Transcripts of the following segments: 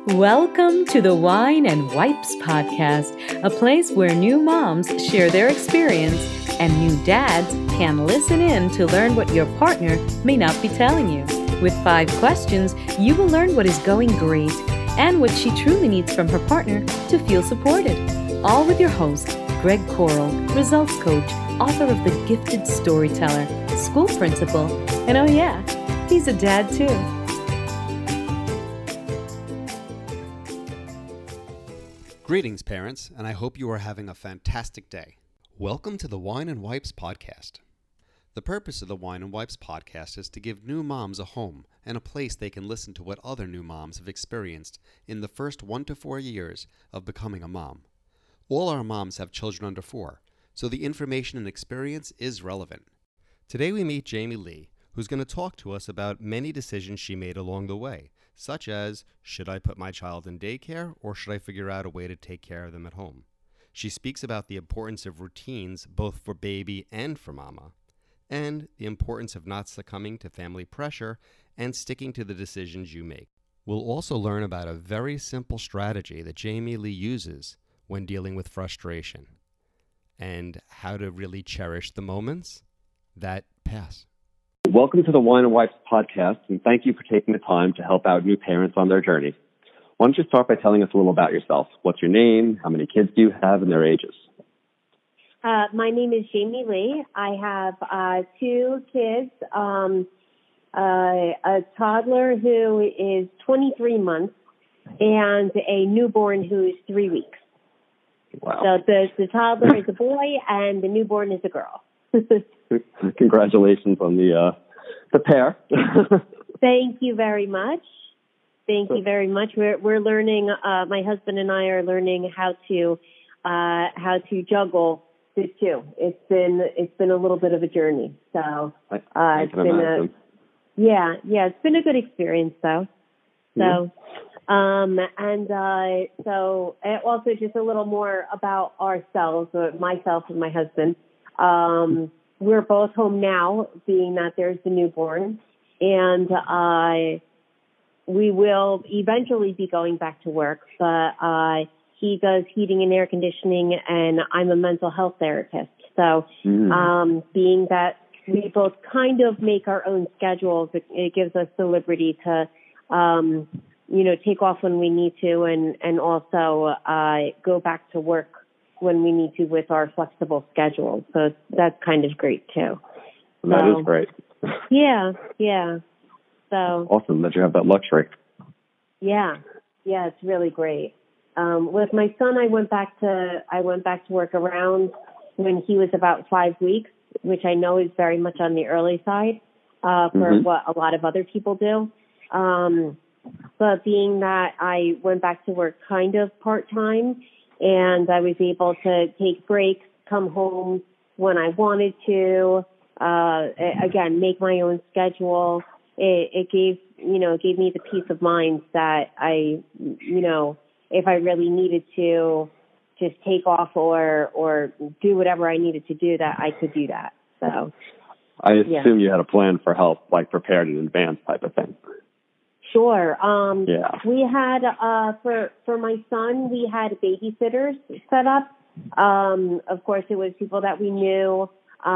Welcome to the Wine and Wipes podcast, a place where new moms share their experience and new dads can listen in to learn what your partner may not be telling you. With 5 questions, you will learn what is going great and what she truly needs from her partner to feel supported. All with your host, Greg Coral, results coach, author of The Gifted Storyteller, school principal, and oh yeah, he's a dad too. Greetings, parents, and I hope you are having a fantastic day. Welcome to the Wine and Wipes podcast. The purpose of the Wine and Wipes podcast is to give new moms a home and a place they can listen to what other new moms have experienced in the first 1 to 4 years of becoming a mom. All our moms have children under 4, so the information and experience is relevant. Today we meet Jamie Lee, who's going to talk to us about many decisions she made along the way, such as, should I put my child in daycare or should I figure out a way to take care of them at home? She speaks about the importance of routines both for baby and for mama, and the importance of not succumbing to family pressure and sticking to the decisions you make. We'll also learn about a very simple strategy that Jamie Lee uses when dealing with frustration and how to really cherish the moments that pass. Welcome to the Wine and Wipes podcast, and thank you for taking the time to help out new parents on their journey. Why don't you start by telling us a little about yourself? What's your name? How many kids do you have, and their ages? My name is Jamie Lee. I have 2 kids, a toddler who is 23 months and a newborn who is 3 weeks. Wow. So the toddler is a boy and the newborn is a girl. Congratulations on the pair. Thank you very much. Thank you very much. We're learning. My husband and I are learning how to juggle the two. It's been a little bit of a journey. So I can imagine. It's been a good experience though. So so also just a little more about ourselves, myself and my husband. We're both home now, being that there's the newborn, and we will eventually be going back to work, but he does heating and air conditioning, and I'm a mental health therapist. So being that we both kind of make our own schedules, it gives us the liberty to, take off when we need to and also go back to work when we need to with our flexible schedule. So that's kind of great too. That is great. Yeah. So awesome that you have that luxury. Yeah, it's really great. With my son, I went back to work around when he was about 5 weeks, which I know is very much on the early side for what a lot of other people do. But being that I went back to work kind of part-time, and I was able to take breaks, come home when I wanted to, again, make my own schedule. It gave me the peace of mind that I, if I really needed to just take off or do whatever I needed to do, that I could do that. So I assume you had a plan for help, like prepared in advance type of thing. Sure. We had, for my son, we had babysitters set up. Of course, it was people that we knew.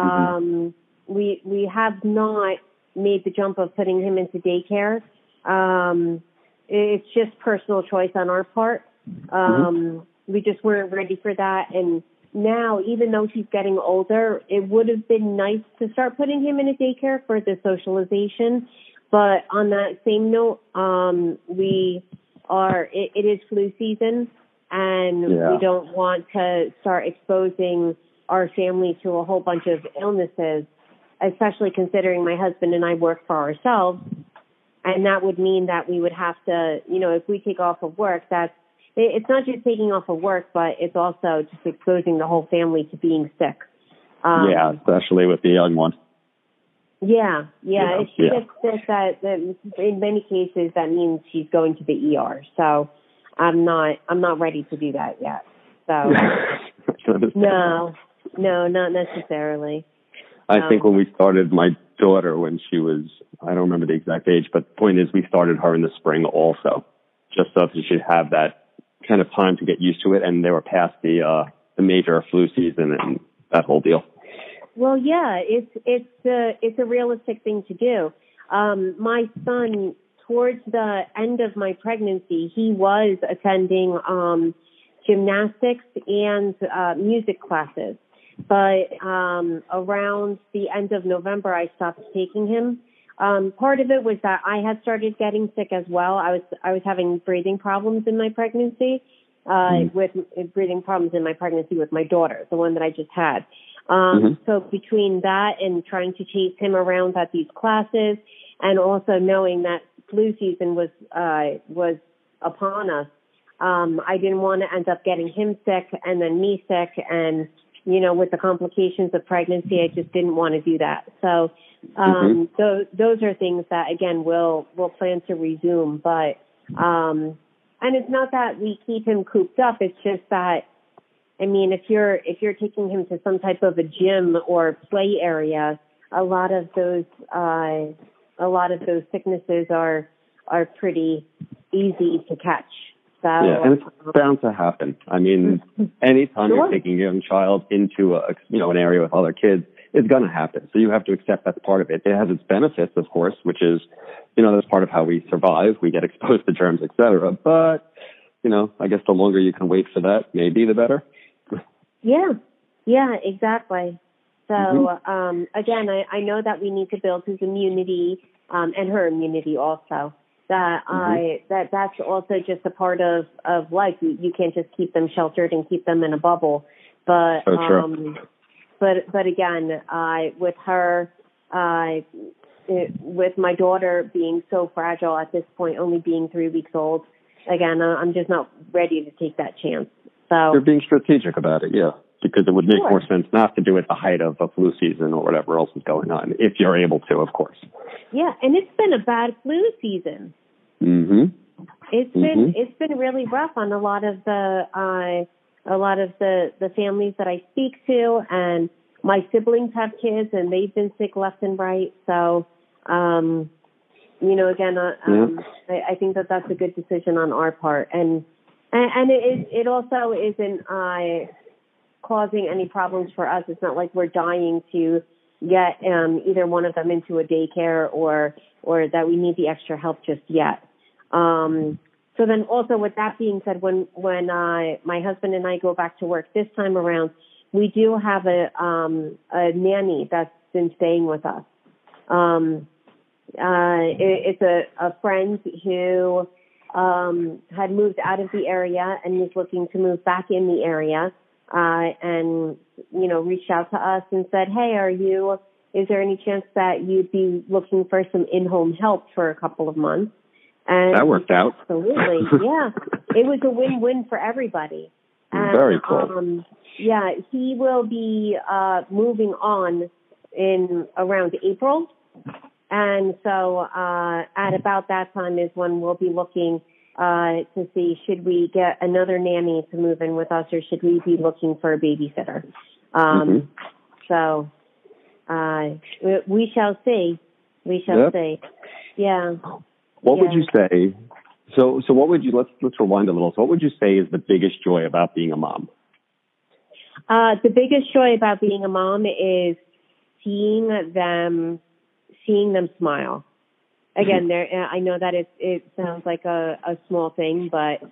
We have not made the jump of putting him into daycare. It's just personal choice on our part. We just weren't ready for that. And now, even though he's getting older, it would have been nice to start putting him in a daycare for the socialization. But on that same note, it is flu season, and we don't want to start exposing our family to a whole bunch of illnesses, especially considering my husband and I work for ourselves. And that would mean that we would have to, if we take off of work, it's not just taking off of work, but it's also just exposing the whole family to being sick. Especially with the young one. Yeah. It's just that in many cases that means she's going to the ER. So I'm not ready to do that yet. So no, not necessarily. I think when we started my daughter when she was, I don't remember the exact age, but the point is we started her in the spring also. just so that you should have that kind of time to get used to it, and they were past the major flu season and that whole deal. Well, yeah, it's a realistic thing to do. My son, towards the end of my pregnancy, he was attending gymnastics and music classes. But around the end of November, I stopped taking him. Part of it was that I had started getting sick as well. I was having breathing problems in my pregnancy, with breathing problems in my pregnancy with my daughter, the one that I just had. So between that and trying to chase him around at these classes, and also knowing that flu season was upon us, I didn't want to end up getting him sick and then me sick, and with the complications of pregnancy, I just didn't want to do that. So those are things that again we'll plan to resume, but and it's not that we keep him cooped up. It's just that, I mean, if you're taking him to some type of a gym or play area, a lot of those sicknesses are pretty easy to catch. So, yeah, and it's bound to happen. I mean, anytime you're taking a young child into an area with other kids, it's going to happen. So you have to accept that's part of it. It has its benefits, of course, which is, that's part of how we survive. We get exposed to germs, et cetera. But, I guess the longer you can wait for that, maybe the better. Yeah, exactly. So, again, I know that we need to build his immunity, and her immunity also. That's also just a part of life. You can't just keep them sheltered and keep them in a bubble. But, but again, with her, with my daughter being so fragile at this point, only being 3 weeks old, again, I'm just not ready to take that chance. So you're being strategic about it, yeah, because it would make more sense not to do it at the height of a flu season or whatever else is going on, if you're able to, of course. Yeah, and it's been a bad flu season. It's been really rough on a lot of the families that I speak to, and my siblings have kids and they've been sick left and right. So, again, I think that that's a good decision on our part, and it also isn't causing any problems for us. It's not like we're dying to get either one of them into a daycare or that we need the extra help just yet. So then also with that being said, when my husband and I go back to work this time around, we do have a nanny that's been staying with us. It's a friend who had moved out of the area and was looking to move back in the area, and reached out to us and said, "Hey, is there any chance that you'd be looking for some in-home help for a couple of months?" And that worked out. Absolutely, yeah. It was a win-win for everybody. And, very cool. He will be moving on in around April. And so at about that time is when we'll be looking to see, should we get another nanny to move in with us, or should we be looking for a babysitter? So we shall see. We shall see. Yeah. What would you say? So what would you, let's rewind a little. So what would you say is the biggest joy about being a mom? The biggest joy about being a mom is seeing them smile. Again, I know that it sounds like a small thing, but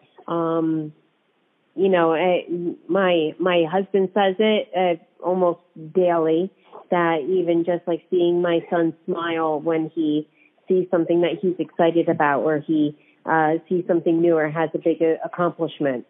my husband says it almost daily, that even just like seeing my son smile when he sees something that he's excited about, or he sees something new or has a big accomplishment.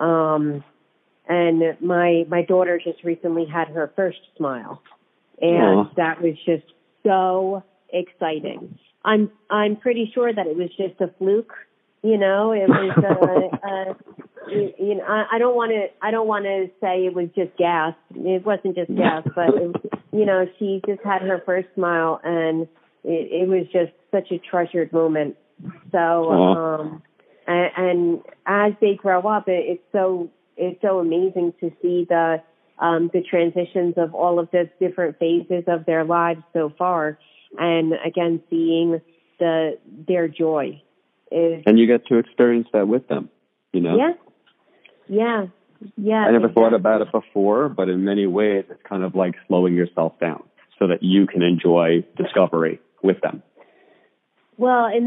And my daughter just recently had her first smile, and that was just so exciting. I'm pretty sure that it was just a fluke. It was. I don't want to say it was just gas. It wasn't just gas, but she just had her first smile, and it was just such a treasured moment. So, and as they grow up, it's so amazing to see the transitions of all of the different phases of their lives so far, and again seeing their joy And you get to experience that with them, you know? Yeah. I never thought about it before, but in many ways, it's kind of like slowing yourself down so that you can enjoy discovery with them. Well, and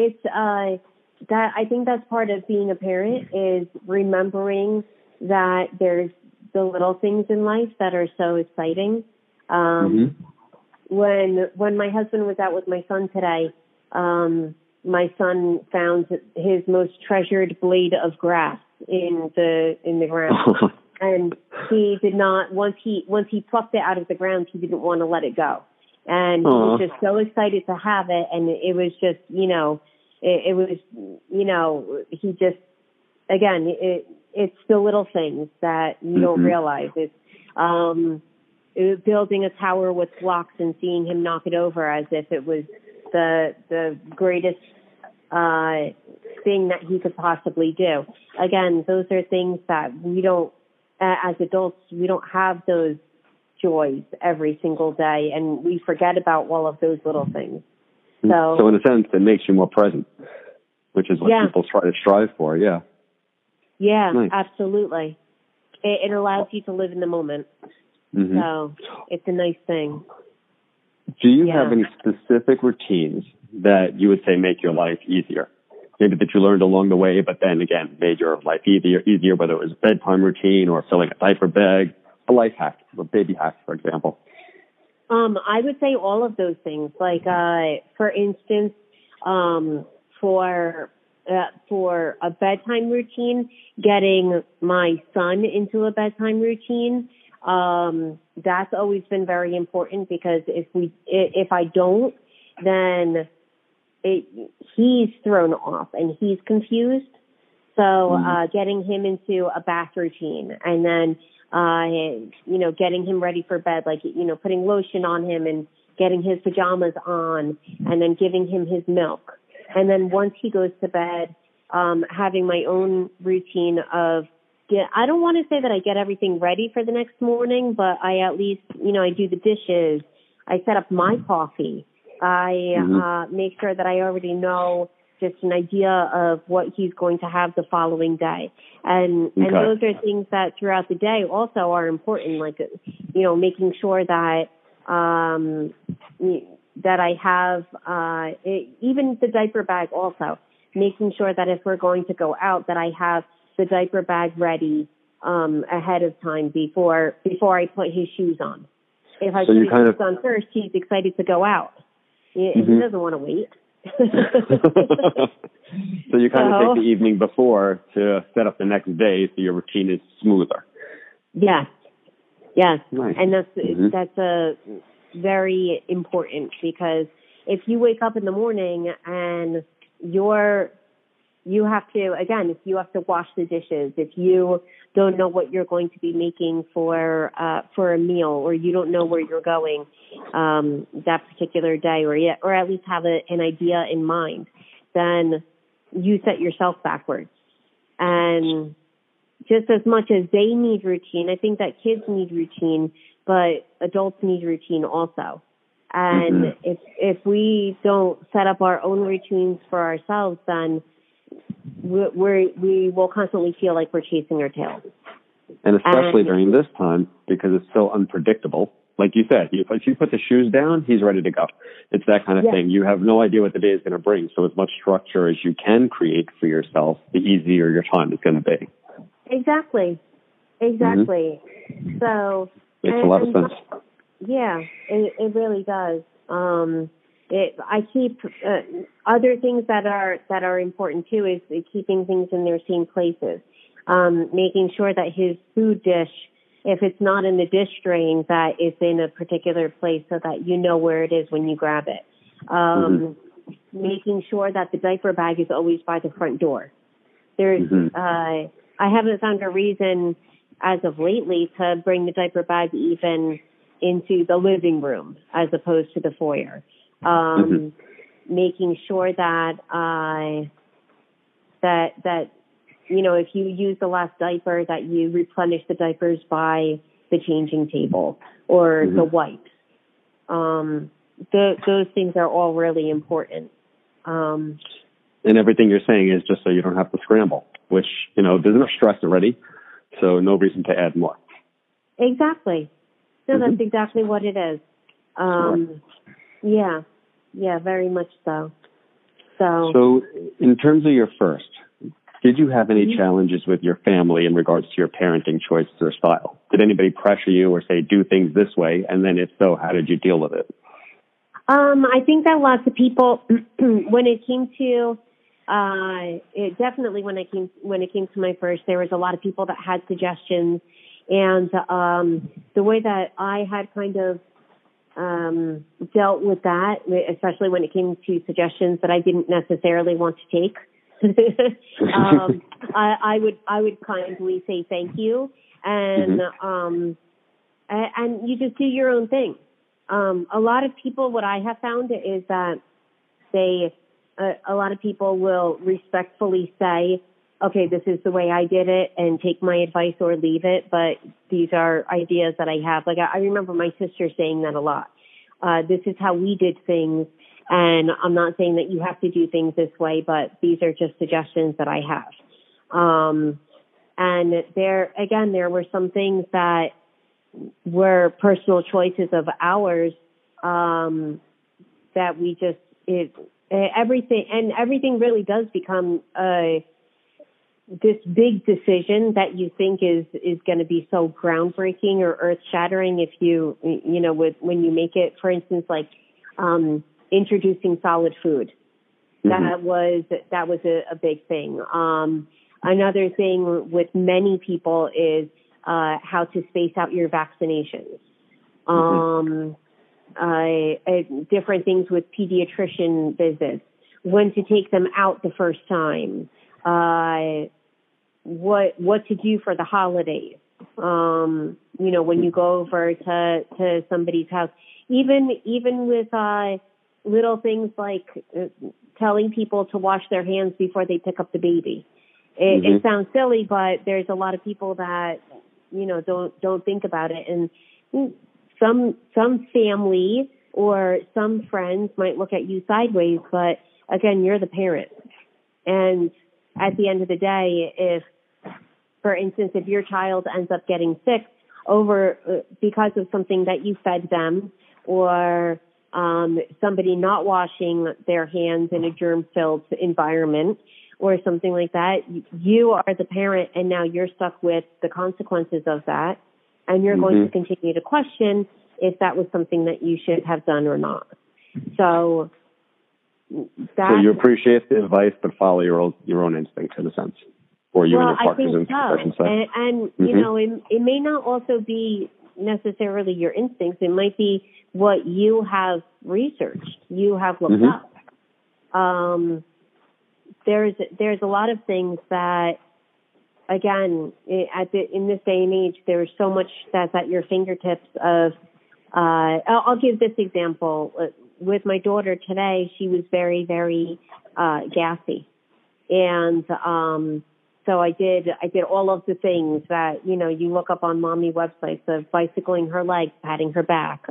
I think that's part of being a parent, is remembering that there's the little things in life that are so exciting. When my husband was out with my son today, my son found his most treasured blade of grass in the ground, and he did not. Once he plucked it out of the ground, he didn't want to let it go, and he was just so excited to have it. And it was just, it was, he just, again, it's the little things that you don't realize. It's building a tower with blocks and seeing him knock it over as if it was the greatest thing that he could possibly do. Again, those are things that we don't, as adults, we don't have those joys every single day, and we forget about all of those little things. So in a sense, it makes you more present, which is what people try to strive for. Yeah. Yeah, nice. Absolutely. It allows you to live in the moment. So it's a nice thing. Do you have any specific routines that you would say make your life easier? Maybe that you learned along the way, but then again, made your life easier, whether it was a bedtime routine or filling a diaper bag, a life hack, a baby hack, for example. I would say all of those things. Like, for instance, for a bedtime routine, getting my son into a bedtime routine, that's always been very important, because if I don't, then he's thrown off and he's confused. So, getting him into a bath routine, and then, getting him ready for bed, like, putting lotion on him and getting his pajamas on, and then giving him his milk. And then once he goes to bed, having my own routine of, I don't want to say that I get everything ready for the next morning, but I at least, I do the dishes. I set up my coffee. I make sure that I already know just an idea of what he's going to have the following day. And those are things that throughout the day also are important, like, making sure that that I have, even the diaper bag also, making sure that if we're going to go out, that I have the diaper bag ready ahead of time before I put his shoes on. If I put his shoes on first, he's excited to go out. He doesn't want to wait. So you kind of take the evening before to set up the next day so your routine is smoother. Yes. Yes. Nice. And that's a very important, because if you wake up in the morning and you have to wash the dishes, if you don't know what you're going to be making for a meal, or you don't know where you're going that particular day, or at least have an idea in mind, then you set yourself backwards. And just as much as they need routine, I think that kids need routine, but adults need routine also. And if we don't set up our own routines for ourselves, then we will constantly feel like we're chasing our tail. And especially during this time, because it's so unpredictable. Like you said, if you put the shoes down, he's ready to go. It's that kind of thing. You have no idea what the day is going to bring. So as much structure as you can create for yourself, the easier your time is going to be. Exactly. So makes a lot of sense. Yeah, it really does. I keep other things that are important too is keeping things in their same places. Making sure that his food dish, if it's not in the dish drain, that it's in a particular place so that you know where it is when you grab it. Making sure that the diaper bag is always by the front door. There's I haven't found a reason as of lately to bring the diaper bag even into the living room as opposed to the foyer. Making sure that if you use the last diaper, that you replenish the diapers by the changing table or the wipes. Those things are all really important. And everything you're saying is just so you don't have to scramble, which, there's enough stress already, so no reason to add more. Exactly. No, that's exactly what it is. Yeah, very much so. So in terms of your first, did you have any challenges with your family in regards to your parenting choices or style? Did anybody pressure you or say, do things this way? And then if so, how did you deal with it? I think that lots of people, when it came to, definitely when it came to my first, there was a lot of people that had suggestions, and the way that I had kind of dealt with that, especially when it came to suggestions that I didn't necessarily want to take, I would kindly say thank you, and you just do your own thing. A lot of people, what I have found is that a lot of people will respectfully say, okay, this is the way I did it, and take my advice or leave it, but these are ideas that I have. Like, I remember my sister saying that a lot. This is how we did things, and I'm not saying that you have to do things this way, but these are just suggestions that I have. And there were some things that were personal choices of ours, that we just, everything really does become, this big decision that you think is going to be so groundbreaking or earth shattering if when you make it, for instance, like, introducing solid food. That was a big thing. Another thing with many people is, how to space out your vaccinations. Different things with pediatrician visits, when to take them out the first time, what to do for the holidays. When you go over to somebody's house, even with little things like telling people to wash their hands before they pick up the baby. It sounds silly, but there's a lot of people that don't think about it, and some family or some friends might look at you sideways, but again, you're the parent. And at the end of the day, if, for instance, if your child ends up getting sick because of something that you fed them, or somebody not washing their hands in a germ-filled environment, or something like that, you are the parent, and now you're stuck with the consequences of that, and you're going to continue to question if that was something that you should have done or not. So you appreciate the advice, but follow your own instincts in a sense, or you and your partner's instincts, I should say. And it may not also be necessarily your instincts. It might be what you have researched, you have looked up. There's a lot of things that, again, in this day and age, there's so much that's at your fingertips of, I'll give this example. With my daughter today, she was very, very gassy. And so I did all of the things that, you look up on mommy websites of bicycling her legs, patting her back,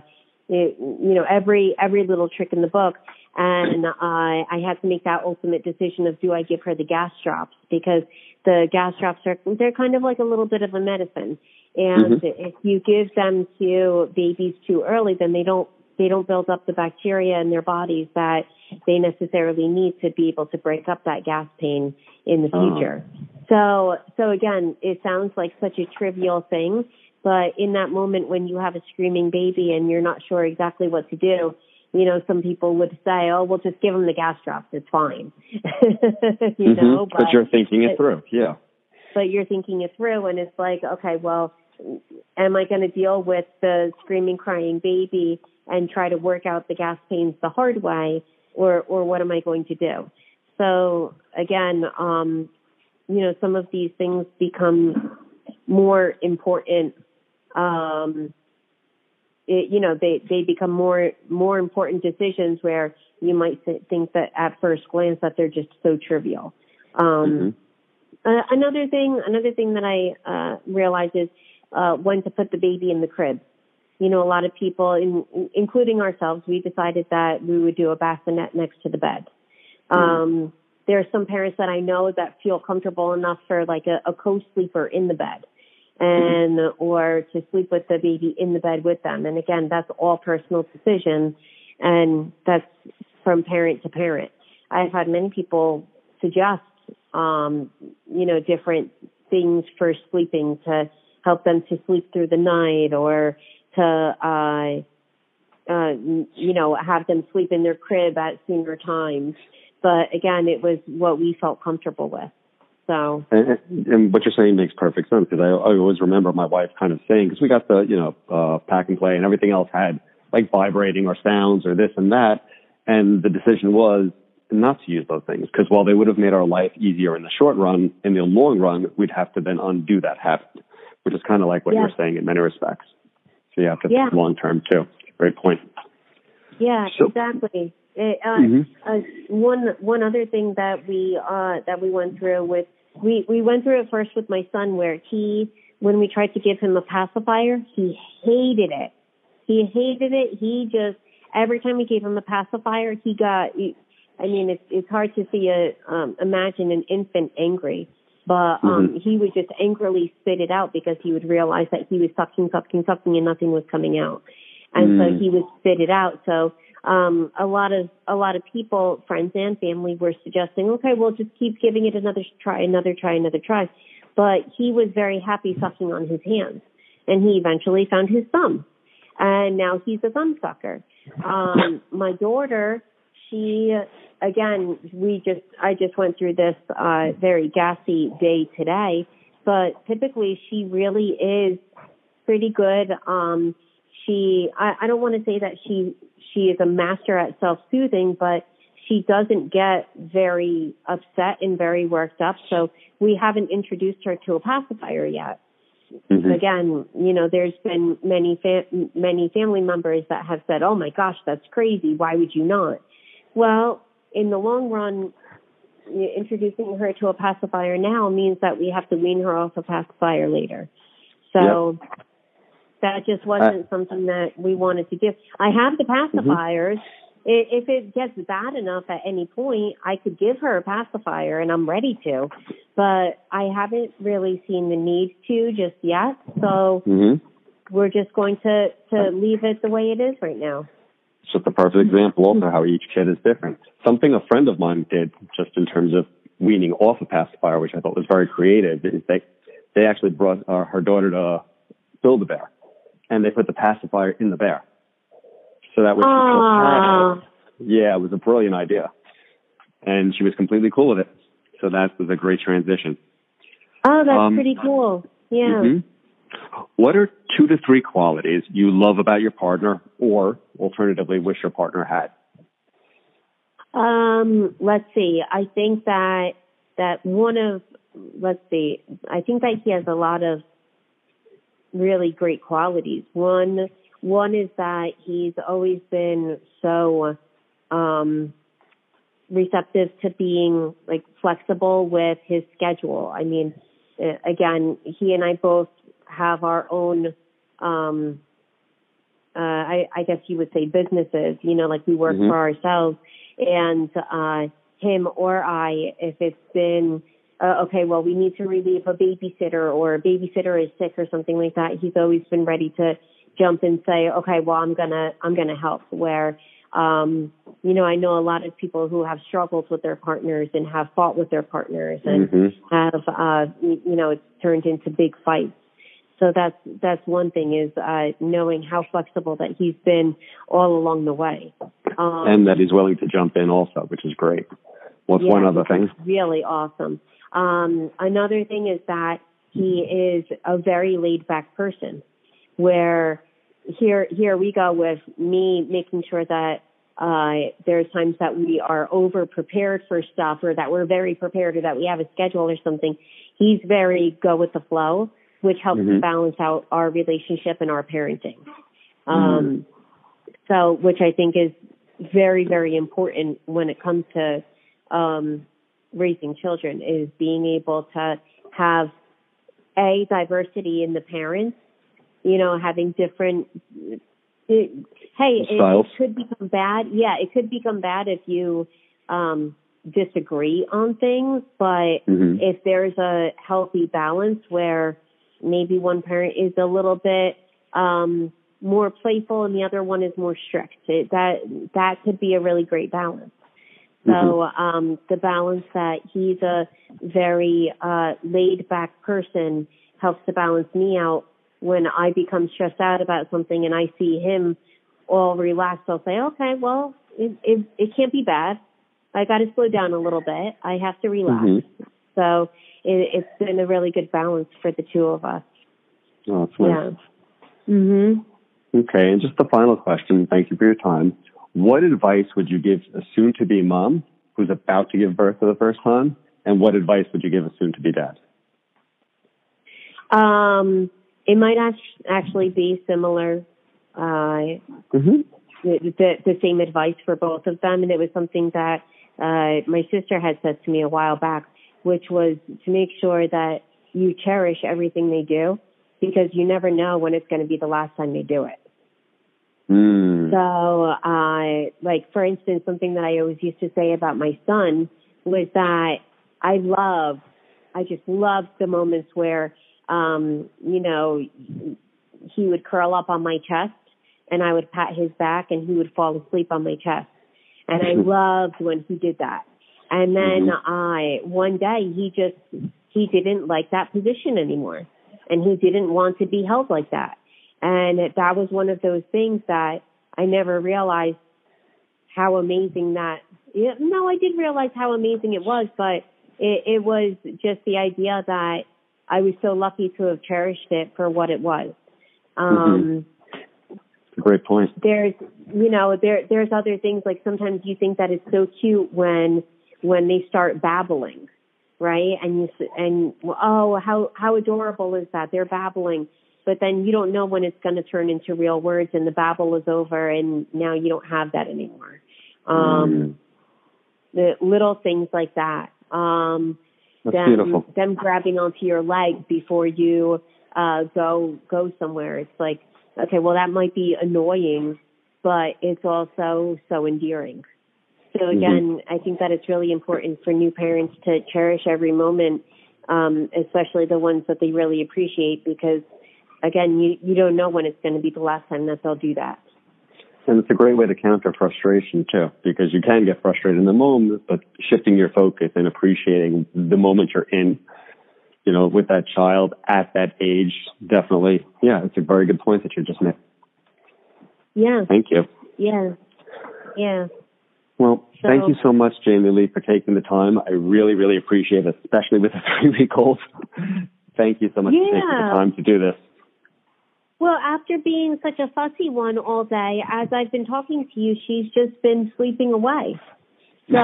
every little trick in the book. And I had to make that ultimate decision of, do I give her the gas drops? Because the gas drops they're kind of like a little bit of a medicine. And if you give them to babies too early, then they don't build up the bacteria in their bodies that they necessarily need to be able to break up that gas pain in the future. So again, it sounds like such a trivial thing, but in that moment when you have a screaming baby and you're not sure exactly what to do, some people would say, oh, we'll just give them the gas drops. It's fine. But you're thinking it through. Yeah. But you're thinking it through, and it's like, okay, well, am I going to deal with the screaming, crying baby and try to work out the gas pains the hard way, or what am I going to do? So again, some of these things become more important. They become more important decisions where you might think that at first glance that they're just so trivial. Another thing that I realized is when to put the baby in the crib. A lot of people, including ourselves, we decided that we would do a bassinet next to the bed. there are some parents that I know that feel comfortable enough for like a co-sleeper in the bed and, or to sleep with the baby in the bed with them. And again, that's all personal decision, and that's from parent to parent. I've had many people suggest, different things for sleeping to help them to sleep through the night, or to, have them sleep in their crib at sooner times. But again, it was what we felt comfortable with. So, and what you're saying makes perfect sense, because I always remember my wife kind of saying, because we got the, pack and play and everything else had like vibrating or sounds or this and that. And the decision was not to use those things, because while they would have made our life easier in the short run, in the long run, we'd have to then undo that habit, which is kind of like what you're saying in many respects. So you have to think long term too. Great point. Yeah, so, exactly. One other thing that we went through with, we went through it first with my son, where when we tried to give him a pacifier, he hated it. He just, every time we gave him a pacifier, it's hard to see imagine an infant angry, but he would just angrily spit it out, because he would realize that he was sucking and nothing was coming out. And so he would spit it out. So a lot of people, friends and family, were suggesting, okay, we'll just keep giving it another try. But he was very happy sucking on his hands, and he eventually found his thumb, and now he's a thumb sucker. My daughter, I just went through this very gassy day today, but typically she really is pretty good. I don't want to say that she is a master at self-soothing, but she doesn't get very upset and very worked up. So we haven't introduced her to a pacifier yet. Mm-hmm. Again, there's been many family members that have said, "Oh my gosh, that's crazy. Why would you not?" Well, in the long run, introducing her to a pacifier now means that we have to wean her off a pacifier later. So that just wasn't something that we wanted to do. I have the pacifiers. If it gets bad enough at any point, I could give her a pacifier, and I'm ready to. But I haven't really seen the need to just yet. So we're just going to leave it the way it is right now. It's just a perfect example also how each kid is different. Something a friend of mine did, just in terms of weaning off a pacifier, which I thought was very creative, is they actually brought her daughter to Build-A-Bear, and they put the pacifier in the bear. So that was, it was a brilliant idea. And she was completely cool with it. So that was a great transition. Oh, that's pretty cool. Yeah. What are 2 to 3 qualities you love about your partner, or alternatively wish your partner had? Let's see. I think that I think that he has a lot of really great qualities. One is that he's always been so receptive to being like flexible with his schedule. I mean, again, he and I both have our own, I guess you would say businesses, like we work for ourselves, and him or I, if it's been, we need to relieve a babysitter, or a babysitter is sick or something like that, he's always been ready to jump and say, okay, well, I'm gonna help. Where, I know a lot of people who have struggled with their partners and have fought with their partners and have, it's turned into big fights. So that's one thing, is knowing how flexible that he's been all along the way. And that he's willing to jump in also, which is great. What's one other thing? Really awesome. Another thing is that he is a very laid back person, where here we go with me making sure that there's times that we are over prepared for stuff, or that we're very prepared, or that we have a schedule or something. He's very go with the flow, which helps to balance out our relationship and our parenting. So, which I think is very, very important when it comes to raising children, is being able to have diversity in the parents, having different, styles. It could become bad. Yeah, it could become bad if you disagree on things, but if there's a healthy balance where maybe one parent is a little bit more playful and the other one is more strict, that could be a really great balance. So the balance that he's a very laid back person helps to balance me out. When I become stressed out about something and I see him all relaxed, I'll say, okay, well, it can't be bad. I got to slow down a little bit. I have to relax. So it's been a really good balance for the two of us. Oh, that's nice. Yeah. Okay, and just the final question. Thank you for your time. What advice would you give a soon-to-be mom who's about to give birth for the first time? And what advice would you give a soon-to-be dad? It might actually be similar. The same advice for both of them. And it was something that my sister had said to me a while back, which was to make sure that you cherish everything they do, because you never know when it's going to be the last time they do it. So, like, for instance, something that I always used to say about my son was that I just loved the moments where, he would curl up on my chest and I would pat his back and he would fall asleep on my chest. And I loved when he did that. And then one day he didn't like that position anymore, and he didn't want to be held like that. And that was one of those things that I never realized how amazing I did realize how amazing it was, but it was just the idea that I was so lucky to have cherished it for what it was. Great point. There's other things, like sometimes you think that it's so cute when they start babbling, right? And how adorable is that? They're babbling. But then you don't know when it's going to turn into real words and the babble is over and now you don't have that anymore. The little things like that. That's beautiful. Them grabbing onto your leg before you go somewhere. It's like, okay, well, that might be annoying, but it's also so endearing. So again, I think that it's really important for new parents to cherish every moment, especially the ones that they really appreciate, because again, you don't know when it's going to be the last time that they'll do that. And it's a great way to counter frustration, too, because you can get frustrated in the moment, but shifting your focus and appreciating the moment you're in, with that child at that age, definitely. Yeah, it's a very good point that you just made. Yeah. Thank you. Yeah. Yeah. Well, thank you so much, Jamie Lee, for taking the time. I really, really appreciate it, especially with a 3-week-old. Thank you so much for taking the time to do this. Well, after being such a fussy one all day, as I've been talking to you, she's just been sleeping away. So,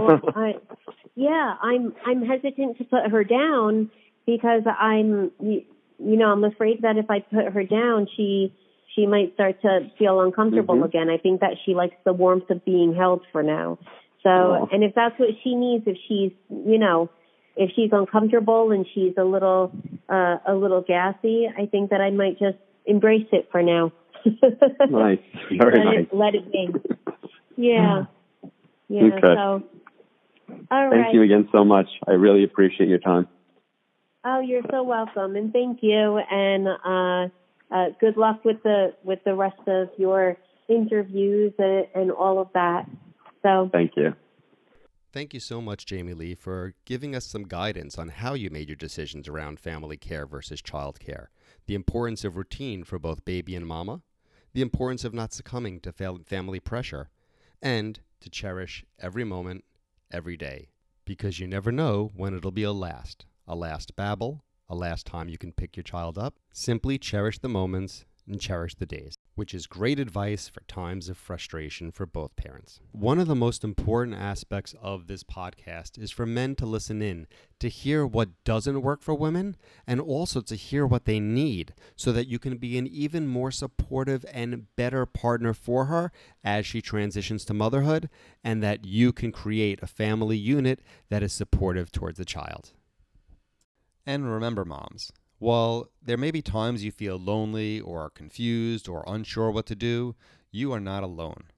I'm hesitant to put her down because I'm afraid that if I put her down, she might start to feel uncomfortable again. I think that she likes the warmth of being held for now. So, and if that's what she needs, if she's uncomfortable and she's a little gassy, I think that I might just embrace it for now. Nice. Very nice. Let it be. Yeah. Yeah. Okay. So, all right. Thank you again so much. I really appreciate your time. Oh, you're so welcome, and thank you. And good luck with the rest of your interviews and all of that. So. Thank you. Thank you so much, Jamie Lee, for giving us some guidance on how you made your decisions around family care versus child care, the importance of routine for both baby and mama, the importance of not succumbing to family pressure, and to cherish every moment, every day, because you never know when it'll be a last babble, a last time you can pick your child up. Simply cherish the moments and cherish the days, which is great advice for times of frustration for both parents. One of the most important aspects of this podcast is for men to listen in, to hear what doesn't work for women, and also to hear what they need so that you can be an even more supportive and better partner for her as she transitions to motherhood, and that you can create a family unit that is supportive towards the child. And remember, moms, while there may be times you feel lonely or confused or unsure what to do, you are not alone.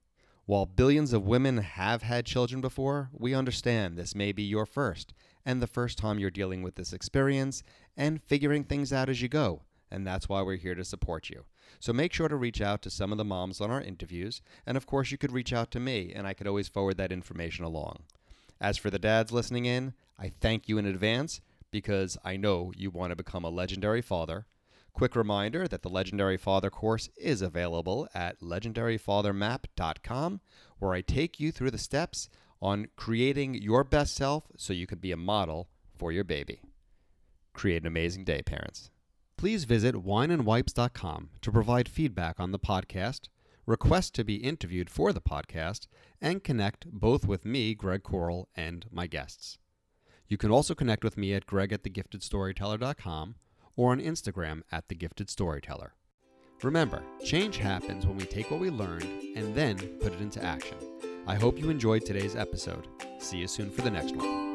While billions of women have had children before, we understand this may be your first, and the first time you're dealing with this experience and figuring things out as you go, and that's why we're here to support you. So make sure to reach out to some of the moms on our interviews, and of course you could reach out to me, and I could always forward that information along. As for the dads listening in, I thank you in advance because I know you want to become a legendary father. Quick reminder that the Legendary Father course is available at legendaryfathermap.com, where I take you through the steps on creating your best self so you can be a model for your baby. Create an amazing day, parents. Please visit wineandwipes.com to provide feedback on the podcast, request to be interviewed for the podcast, and connect both with me, Greg Coral, and my guests. You can also connect with me at greg@thegiftedstoryteller.com or on Instagram @thegiftedstoryteller. Remember, change happens when we take what we learned and then put it into action. I hope you enjoyed today's episode. See you soon for the next one.